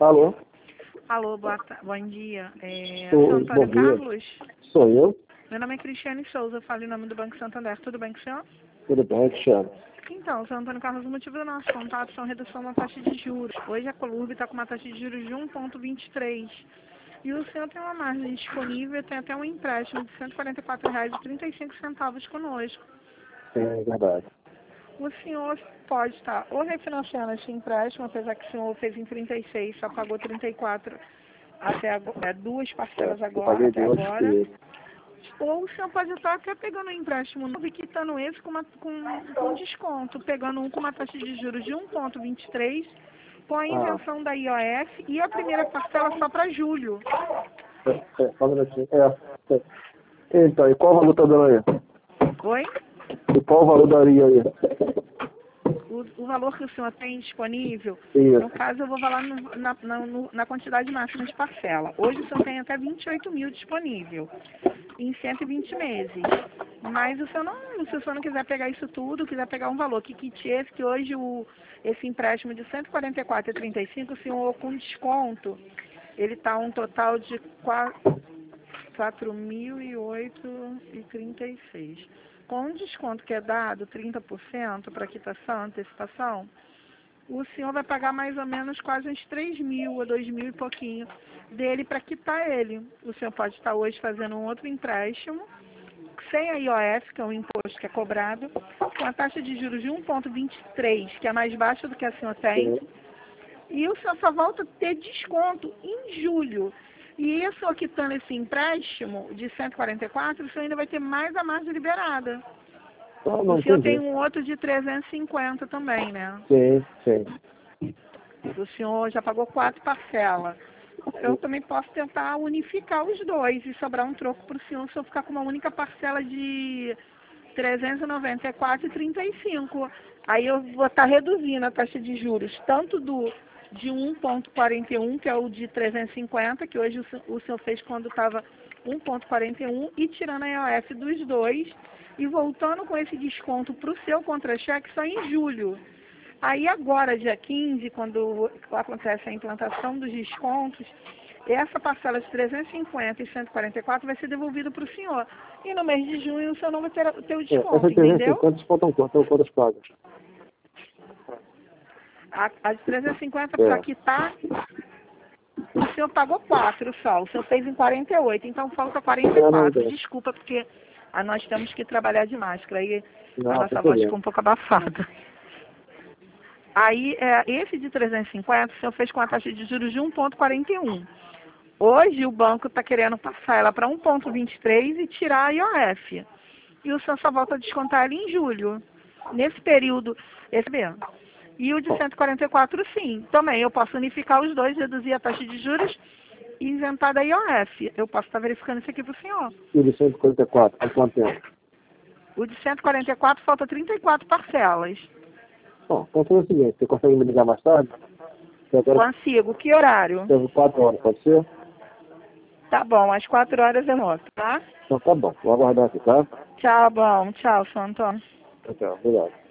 Alô? Alô, bom dia. Bom Antônio dia. Carlos? Sou eu? Meu nome é Cristiane Souza, eu falo em nome do Banco Santander. Tudo bem com o senhor? Tudo bem, Cristiano? Então, senhor Antônio Carlos, o motivo do nosso contato são redução na taxa de juros. Hoje a Colurb está com uma taxa de juros de 1,23. E o senhor tem uma margem disponível, tem até um empréstimo de R$ 144,35 conosco. É verdade. O senhor pode estar ou refinanciando esse empréstimo, apesar que o senhor fez em 36, só pagou 34 até agora, duas parcelas Eu agora, paguei até duas agora. vezes. Ou o senhor pode estar até pegando um empréstimo novo e quitando esse com desconto, pegando um com uma taxa de juros de 1,23, com a isenção da IOF e a primeira parcela só para julho. Só um minutinho. Então, e qual o valor tá dando aí? Oi? E qual o valor daria aí? O valor que o senhor tem disponível, Isso. no caso eu vou falar na quantidade máxima de parcela. Hoje o senhor tem até 28 mil disponível, em 120 meses. Mas o senhor se o senhor não quiser pegar isso tudo, quiser pegar um valor que quite esse, que hoje esse empréstimo de R$ 144,35, o senhor com desconto, ele está um total de R$ 4.008,36. Com um desconto que é dado, 30% para quitação, antecipação, o senhor vai pagar mais ou menos quase uns 3 mil ou 2 mil e pouquinho dele para quitar ele. O senhor pode estar hoje fazendo um outro empréstimo, sem a IOF, que é o imposto que é cobrado, com a taxa de juros de 1,23, que é mais baixa do que a senhora tem, e o senhor só volta a ter desconto em julho. E isso, quitando esse empréstimo de 144, o senhor ainda vai ter mais a margem liberada. Não O senhor entendi. tem um outro de 350 também, né? Sim, sim. O senhor já pagou 4 parcelas. Eu também posso tentar unificar os dois e sobrar um troco para o senhor se eu ficar com uma única parcela de 394,35. Aí eu vou estar reduzindo a taxa de juros, tanto de 1,41, que é o de 350, que hoje o senhor fez quando estava 1,41, e tirando a IOF dos dois, e voltando com esse desconto para o seu contra-cheque só em julho. Aí agora, dia 15, quando acontece a implantação dos descontos, essa parcela de 350 e 144 vai ser devolvida para o senhor. E no mês de junho o senhor não vai ter o desconto, Essa entendeu? 350 descontam quantas pagas? A de 350 para quitar, o senhor pagou 4 só, o senhor fez em 48, então falta 44. Desculpa, porque nós temos que trabalhar de máscara, aí a nossa voz ficou um pouco abafada. Aí, esse de 350, o senhor fez com a taxa de juros de 1,41. Hoje, o banco está querendo passar ela para 1,23 e tirar a IOF. E o senhor só volta a descontar ele em julho. Nesse período, esse mesmo. E o de 144, sim. Também, eu posso unificar os dois, reduzir a taxa de juros e isentar da IOF. Eu posso estar verificando isso aqui para o senhor. E o de 144, há quanto tempo? O de 144, falta 34 parcelas. Bom, então foi o seguinte, você consegue me ligar mais tarde? Agora Consigo. Que horário? teve 4 horas, pode ser? Tá bom, às 4 horas eu noto, tá? Então tá bom, vou aguardar aqui, tá? Tchau, bom. Tchau, seu Antônio. Tchau, obrigado.